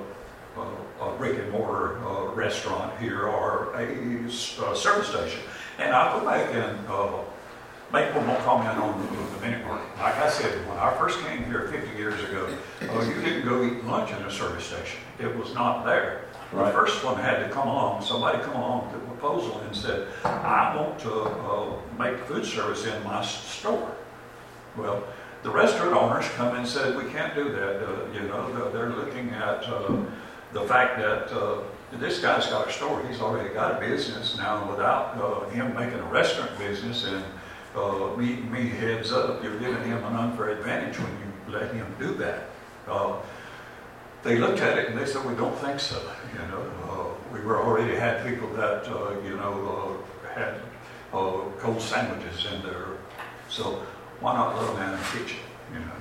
a, a brick and mortar uh, restaurant here or a uh, service station. And I go back and uh, make one more comment on the, the minute market. Like I said, when I first came here fifty years ago, uh, you didn't go eat lunch in a service station. It was not there. Right. The first one had to come along, somebody come along with a proposal and said, I want to uh, make food service in my store. Well, the restaurant owners come and said, we can't do that. Uh, you know, they're looking at uh, the fact that uh, this guy's got a store. He's already got a business now without uh, him making a restaurant business. And uh, me, me heads up, you're giving him an unfair advantage when you let him do that. Uh, They looked at it and they said, we don't think so. You know, uh, we were already had people that, uh, you know, uh, had uh, cold sandwiches in there. So why not let them in the kitchen, you know?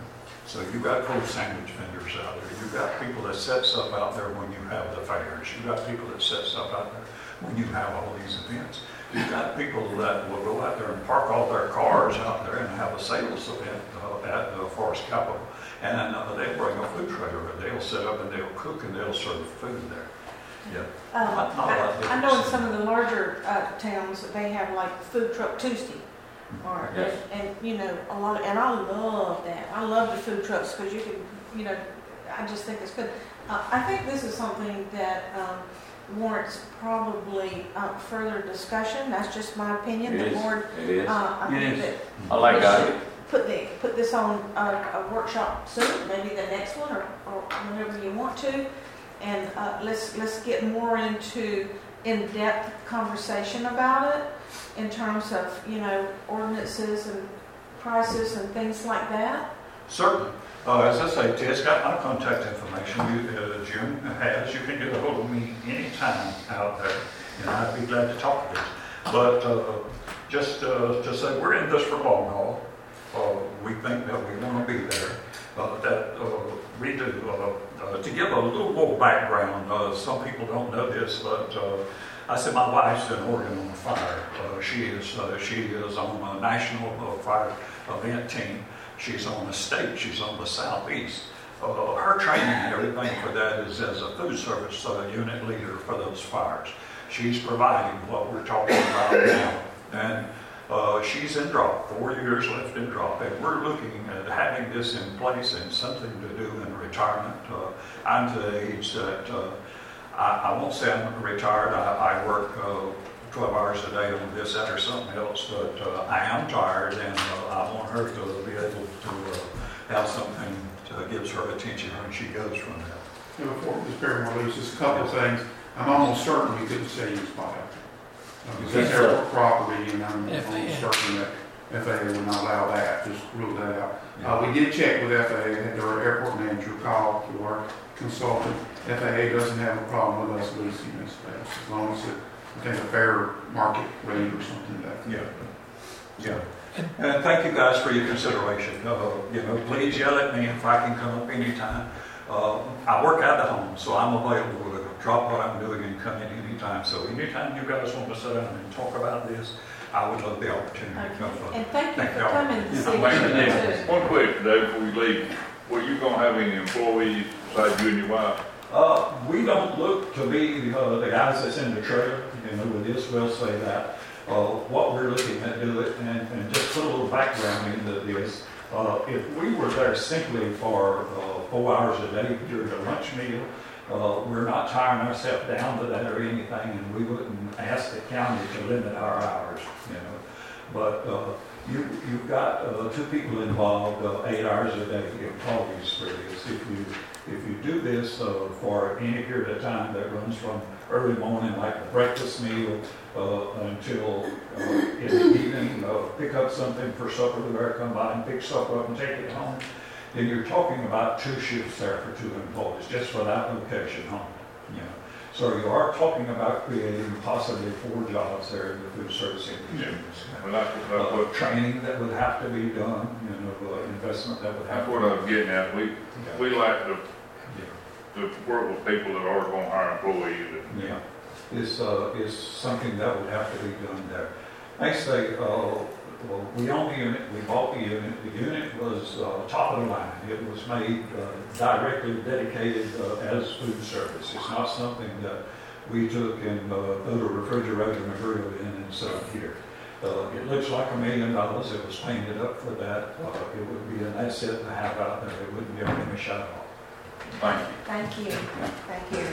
So you've got cold sandwich vendors out there. You've got people that set stuff out there when you have the fairs. You've got people that set stuff out there when you have all these events. You've got people that will go out there and park all their cars out there and have a sales event uh, at the Forest Capitol. And uh, they'll bring a food trailer and they'll set up and they'll cook and they'll serve food there. Yeah. Um, Not- not a lot of I, I know in difference. some of the larger uh, towns that they have like Food Truck Tuesday, or Yes. and, and you know a lot of, and I love that. I love the food trucks because you can, you know, I just think it's good. Uh, I think this is something that um, warrants probably uh, further discussion. That's just my opinion. It The is. board, It is. uh, I It think is. that I like we that. should Put the put this on a, a workshop soon, maybe the next one, or, or whenever you want to. And uh, let's let's get more into in-depth conversation about it in terms of, you know, ordinances and prices and things like that. Certainly. Uh, as I say, Ted's got my contact information. You, uh, Jim has. You can get a hold of me anytime out there, and I'd be glad to talk to you. But uh, just uh, to say, we're in this for long haul. Uh, we think that we want to be there. Uh, that uh, we do. Uh, uh, to give a little more background, uh, some people don't know this, but uh, I said my wife's in Oregon on fire. Uh, she is. Uh, she is on a national uh, fire event team. She's on the state. She's on the southeast. Uh, her training and everything for that is as a food service uh, unit leader for those fires. She's providing what we're talking about now, and uh, she's in drop. Four years left in drop, and we're looking at having this in place and something to do in retirement. Uh, I'm to the age that uh, I, I won't say I'm retired. I, I work uh, twelve hours a day on this, that, or something else, but uh, I am tired, and uh, I want her to be able to uh, have something that gives her attention when she goes from that. And before Miz Barrymore leaves, just a couple of things. I'm almost certain we couldn't sell you a spot out there. Because that's airport property, and I'm F A A. almost certain that F A A would not allow that, just rule that out. Uh, we did check with F A A, had our airport manager call to our consultant. F A A doesn't have a problem with us leasing this space, as long as it, I think, a fair market rate or something like that. Yeah. Yeah. And thank you guys for your consideration. Uh, you know, please yell at me if I can come up anytime. Uh, I work out of home, so I'm available to drop what I'm doing and come in anytime. So anytime you guys want to sit down and talk about this, I would love the opportunity to come. Okay. And thank you Thank for y'all. coming this Wait a evening minute, too. one question, Dave, before we leave. Were you gonna have any employees besides you and your wife? Uh, we don't look to be uh, the guys that's in the trailer, you know, with this, we'll say that. Uh, what we're looking at doing, and, and just put a little background into this, uh, if we were there simply for uh, four hours a day during a lunch meal, uh, we're not tiring ourselves down to that or anything, and we wouldn't ask the county to limit our hours, you know. But uh, you, you've got uh, two people involved, uh, eight hours a day employees for this. If you If you do this uh, for any period of time that runs from early morning, like the breakfast meal, uh, until uh, in the evening, uh, pick up something for supper, the bear come by and pick supper up and take it home, then you're talking about two shifts there for two employees, just for that location home. You know. So you are talking about creating possibly four jobs there in the food service industry. Well, that's, that's Uh, what, training that would have to be done, you know, uh, investment that would have that's to what be I was getting at. We, Yeah. we like to, Yeah. to work with people that are gonna hire employees. Yeah, is, uh, is something that would have to be done there. Next thing, uh, well, we own the unit, we bought the unit. The unit was uh, top of the line. It was made uh, directly dedicated uh, as food service. It's not something that we took and uh, put a refrigerator and a grill in and set up here. Uh, it looks like a million dollars. It was painted up for that. Uh, it would be an asset to have out there. It wouldn't give them a shut off. Thank you. Thank you, thank you.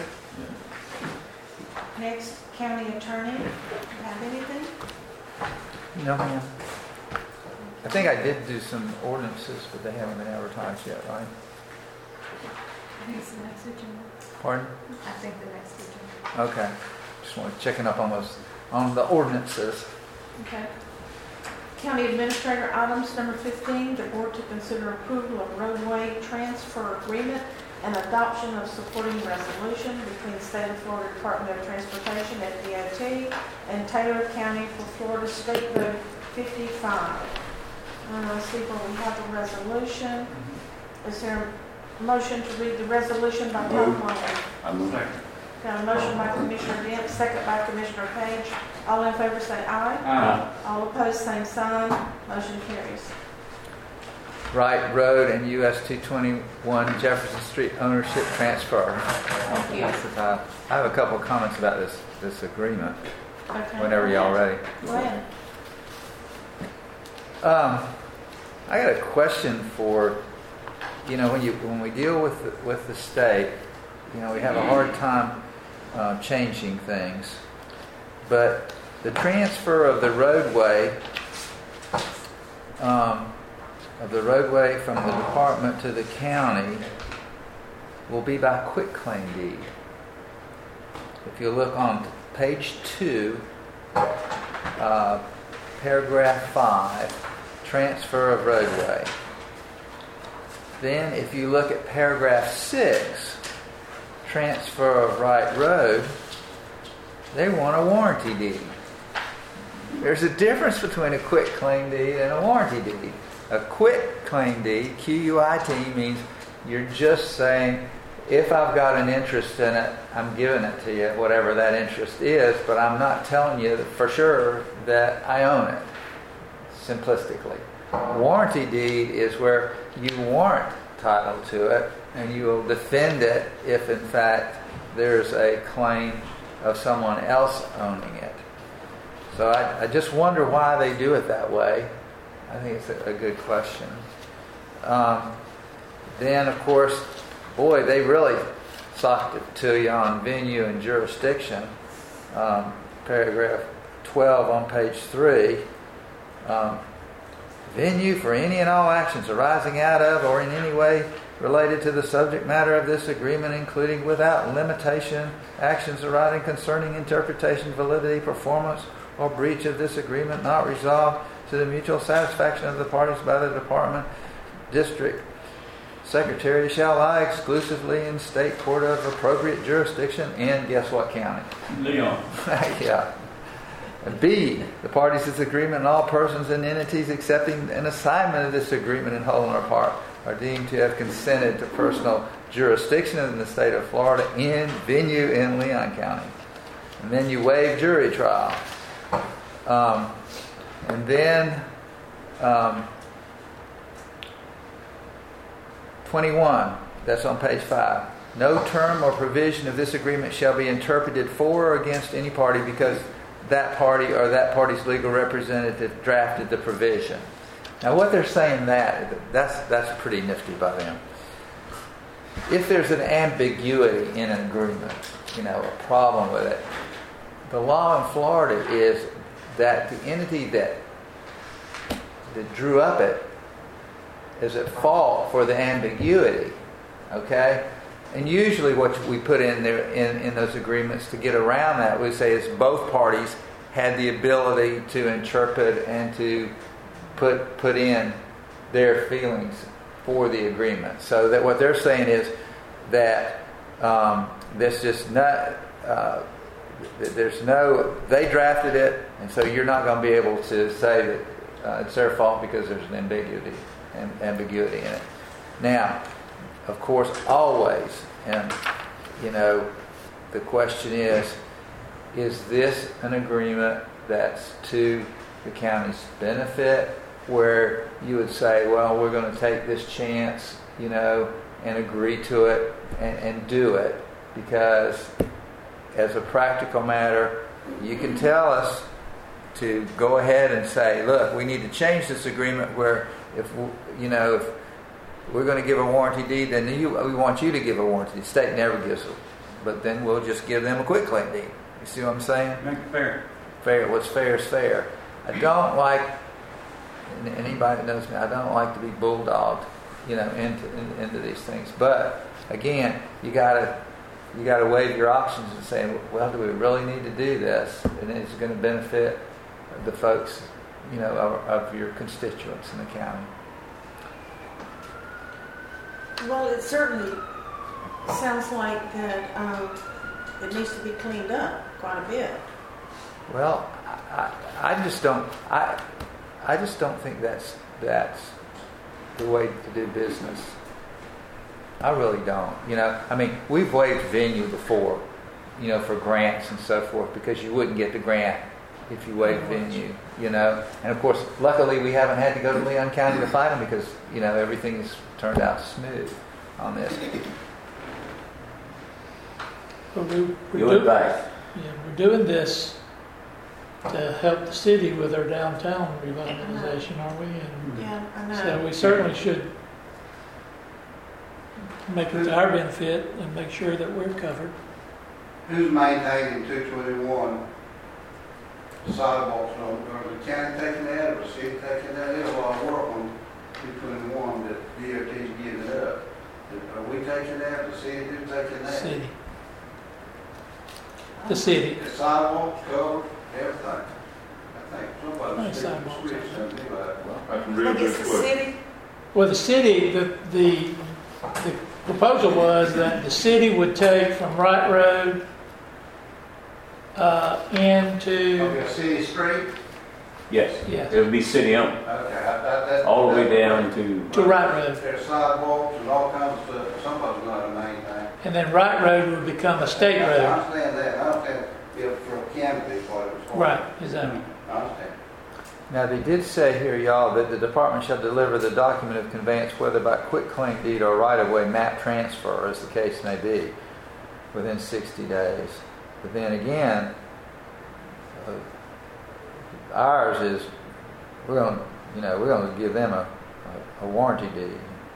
Next, county attorney, have anything? No, ma'am. I think I did do some ordinances, but they haven't been advertised yet, right? I think it's the next agenda. Pardon? I think the next agenda. Okay. Just want to checking up on those, on the ordinances. Okay. County Administrator, items number fifteen, the board to consider approval of roadway transfer agreement and adoption of supporting resolution between the State of Florida Department of Transportation, F D O T, and Taylor County for Florida State Road fifty-five. Uh, let's see where we have a resolution. Is there a motion to read the resolution by title only? I move. Got a motion by Commissioner Dent, second by Commissioner Page. All in favor say aye. Aye. All opposed, same sign. Motion carries. Wright Road and U S two twenty-one Jefferson Street ownership transfer. Thank you. That's the title. I have a couple of comments about this, this agreement, Okay. whenever y'all ready. Go ahead. Um, I got a question for, you know, when you when we deal with the, with the state, you know, we have a hard time uh, changing things. But the transfer of the roadway, um, of the roadway from the department to the county will be by quitclaim deed. If you look on page two, uh, paragraph five, transfer of roadway. Then if you look at paragraph six, transfer of right road, they want a warranty deed. There's a difference between a quitclaim deed and a warranty deed. A quitclaim deed, Q U I T, means you're just saying, if I've got an interest in it, I'm giving it to you, whatever that interest is, but I'm not telling you for sure that I own it, simplistically. Warranty deed is where you warrant title to it, and you will defend it if, in fact, there's a claim of someone else owning it. So I, I just wonder why they do it that way. I think it's a, a good question. Um, then, of course, boy, they really socked it to you on venue and jurisdiction. Um, paragraph twelve on page three. Um, venue for any and all actions arising out of or in any way related to the subject matter of this agreement, including without limitation actions arising concerning interpretation, validity, performance, or breach of this agreement not resolved to the mutual satisfaction of the parties by the department, district secretary shall lie exclusively in state court of appropriate jurisdiction in guess what county? Leon. Yeah. B, the parties to this agreement and all persons and entities accepting an assignment of this agreement in whole or part are deemed to have consented to personal jurisdiction in the state of Florida in venue in Leon County. And then you waive jury trial. Um, and then um, twenty-one, that's on page five. No term or provision of this agreement shall be interpreted for or against any party because that party or that party's legal representative drafted the provision. Now what they're saying that, that's, that's pretty nifty by them. If there's an ambiguity in an agreement, you know, a problem with it, the law in Florida is that the entity that that drew up it is at fault for the ambiguity, okay? And usually what we put in there in, in those agreements to get around that, we say is both parties had the ability to interpret and to put put in their feelings for the agreement. So that what they're saying is that um, there's just not, uh, there's no, they drafted it, and so you're not going to be able to say that uh, it's their fault because there's an ambiguity, and ambiguity in it. Now, of course, always, and you know, the question is, is this an agreement that's to the county's benefit, where you would say, well, we're going to take this chance, you know, and agree to it and, and do it, because as a practical matter, you can tell us to go ahead and say, look, we need to change this agreement where if, you know, if we're going to give a warranty deed, then you, we want you to give a warranty deed. The state never gives it. But then we'll just give them a quitclaim deed. You see what I'm saying? Make it fair. Fair. What's fair is fair. I don't like, and anybody that knows me, I don't like to be bulldogged, you know, into in, into these things. But again, you gotta you gotta weigh your options and say, well, do we really need to do this? And it's going to benefit the folks, you know, of, of your constituents in the county. Well, it certainly sounds like that um, it needs to be cleaned up quite a bit. Well, I, I, I just don't. I I just don't think that's that's the way to do business. I really don't. You know, I mean, we've waived venue before, you know, for grants and so forth, because you wouldn't get the grant if you waived venue, you know. And of course, luckily we haven't had to go to Leon County to fight them because, you know, everything's turned out smooth on this. But we, we're Your do- advice. yeah, we're doing this to help the city with their downtown revitalization, aren't we? And Yeah, I know. so we certainly should make it to our benefit and make sure that we're covered. Who's maintaining two twenty-one sidewalks, or the county taking that, or the city taking that? There's a lot of work on two twenty-one that D O T's giving it up. Are we taking that, the city who's taking that? City. The city. The sidewalks, covered, everything. I think somebody Nice should sidewalks. switch something like that. That's a I real think good it's the question. city. Well, the city, the, the, the proposal was that the city would take from Wright Road uh, into, Okay, city street? Yes. yes, It would be city owned, Okay, I- I- that. all the way down to, to Wright Road. There's sidewalks and all kinds of stuff, somebody's gonna have to maintain. And then Wright Road would become a state I road. understand that, I understand if for a county, what it was for. Right, exactly. I understand. Now, they did say here, y'all, that the department shall deliver the document of conveyance, whether by quitclaim deed or right-of-way map transfer, as the case may be, within sixty days. But then again, uh, ours is, we're going to, you know, we're going to give them a, a, a warranty deed.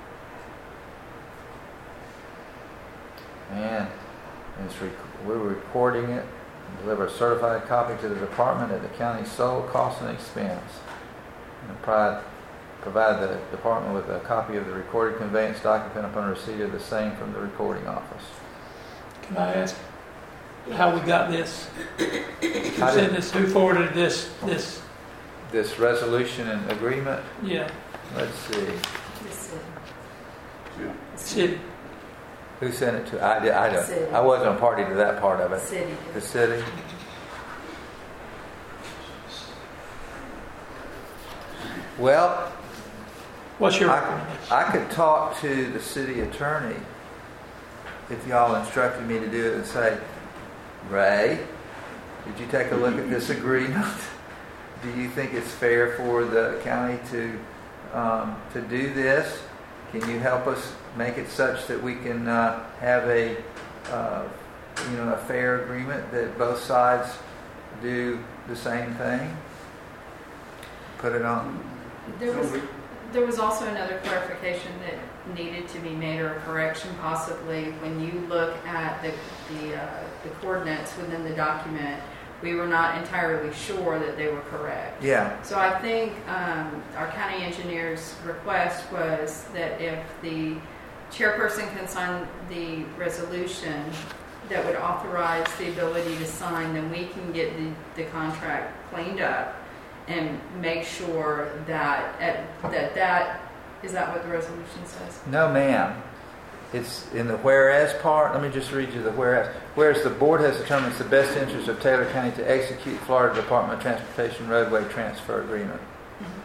And it's rec- we're recording it, deliver a certified copy to the department at the county's sole cost and expense. And provide, provide the department with a copy of the recorded conveyance document upon receipt of the same from the recording office. Can I ask how we got this? Who How sent did this? Who forwarded this? This? this resolution and agreement? Yeah, Let's see. city. Who sent it to? I, did, I City. don't. I wasn't a party to that part of it. City. The city. Well, What's your I, recommendation? I could talk to the city attorney if y'all instructed me to do it and say, Ray, did you take a look at this agreement? Do you think it's fair for the county to um, to do this? Can you help us make it such that we can uh, have a uh, you know a fair agreement that both sides do the same thing? Put it on. There was, there was also another clarification that needed to be made, or a correction possibly. When you look at the the, uh, the coordinates within the document, we were not entirely sure that they were correct. Yeah. So I think um, our county engineer's request was that if the chairperson can sign the resolution that would authorize the ability to sign, then we can get the, the contract cleaned up and make sure that at, that that is that what the resolution says? No, ma'am. It's in the whereas part. Let me just read you the whereas. Whereas the board has determined it's the best interest of Taylor County to execute Florida Department of Transportation roadway transfer agreement. Mm-hmm.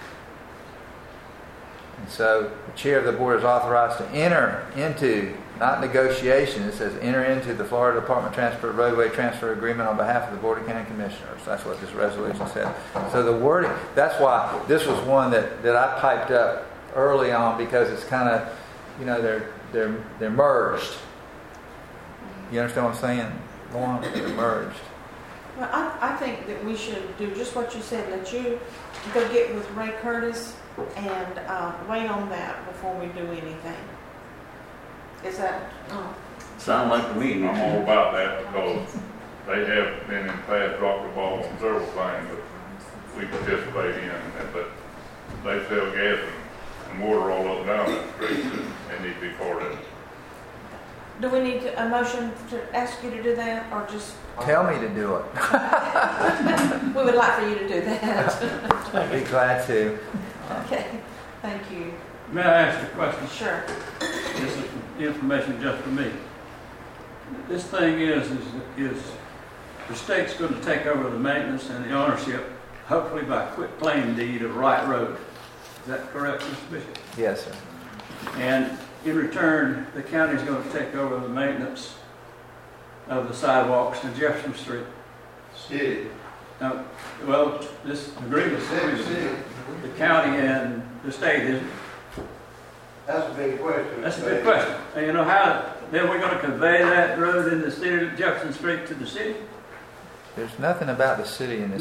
And so the chair of the board is authorized to enter into, not negotiation, it says enter into the Florida Department of Transport roadway transfer agreement on behalf of the Board of County Commissioners. That's what this resolution said. So the wording, that's why this was one that, that I piped up early on, because it's kind of, you know, they're they're they're merged. You understand what I'm saying? Lauren? They're merged. Well, I, I think that we should do just what you said. Let you go get with Ray Curtis and uh, wait on that before we do anything. Is that? Oh. sound like to me. I'm all about that because they have been in past dropped the ball on several things that we participate in, and- but they sell gas and, and water all up and down that street, and they need to be part of it. Do we need to, a motion to ask you to do that, or just? Tell me to do it. We would like for you to do that. I'd be glad to. Okay, thank you. May I ask a question? Sure. This is information just for me. This thing is, is, is the state's going to take over the maintenance and the ownership, hopefully by quit claim deed of Wright Road. Is that correct, Mister Bishop? Yes, sir. And in return, the county's going to take over the maintenance of the sidewalks in Jefferson Street. City. Now, well, this agreement, City, city. the county and the state is, That's a big question. that's a good question. And you know how, then we're going to convey that road in the city of Jefferson Street to the city? There's nothing about the city in this